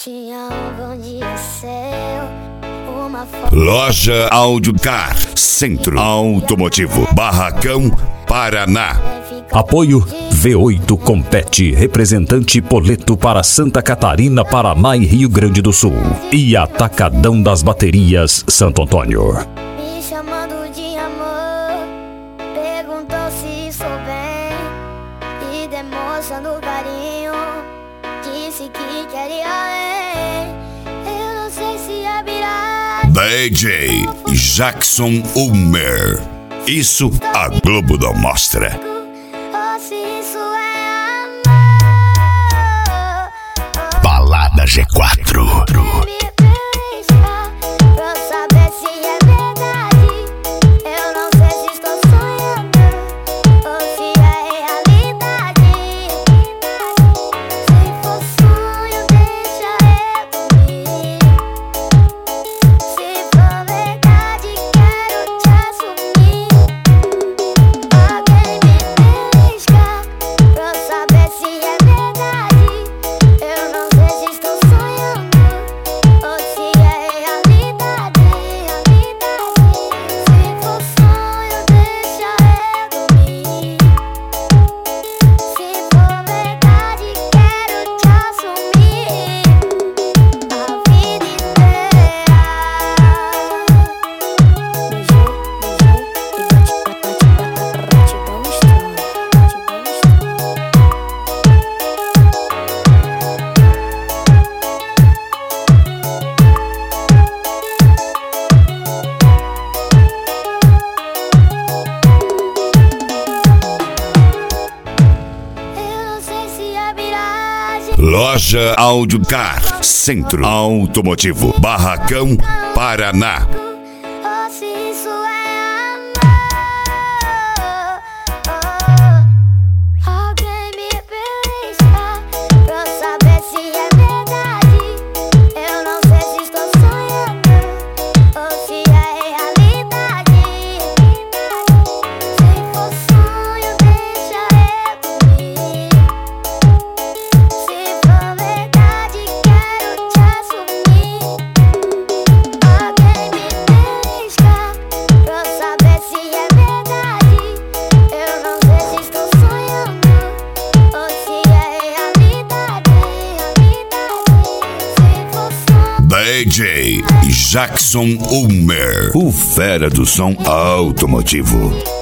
Tinha um bom dia seu, uma foto. Loja Audiocar, Centro Automotivo, Barracão, Paraná. Apoio V8 Compete, representante Poleto para Santa Catarina, Paraná e Rio Grande do Sul. E Atacadão das Baterias, Santo Antônio. Me chamando de amor, perguntou se sou bem e demonstrando carinho, disse que quer ir além. Eu não sei se é viragem. DJ Jackson Ulmer. Isso a Globo não mostra. Ou se isso é amor. Balada G4. Me belisca pra saber se é verdade. Eu não sei se estou sonhando ou se é realidade. Se for sonho, deixa eu dormir. Se for verdade, quero te assumir. Alguém me belisca pra saber se é verdade. Eu não sei se estou sonhando ou se é realidade. Se for sonho, deixa eu dormir. Se for verdade, quero te assumir a vida inteira. Eu não sei se é viragem. Loja Audiocar, Centro Automotivo, Barracão, Paraná. Ou se isso é amor. Alguém me belisca pra saber se é verdade. Eu não sei se estou sonhando ou se é realidade. Se for sonho, deixa eu dormir. Se for verdade, quero te assumir. Alguém me belisca pra saber se é verdade. Eu não sei se estou sonhando ou se é realidade. Se for sonho. DJ Jackson Ulmer, o fera do som automotivo.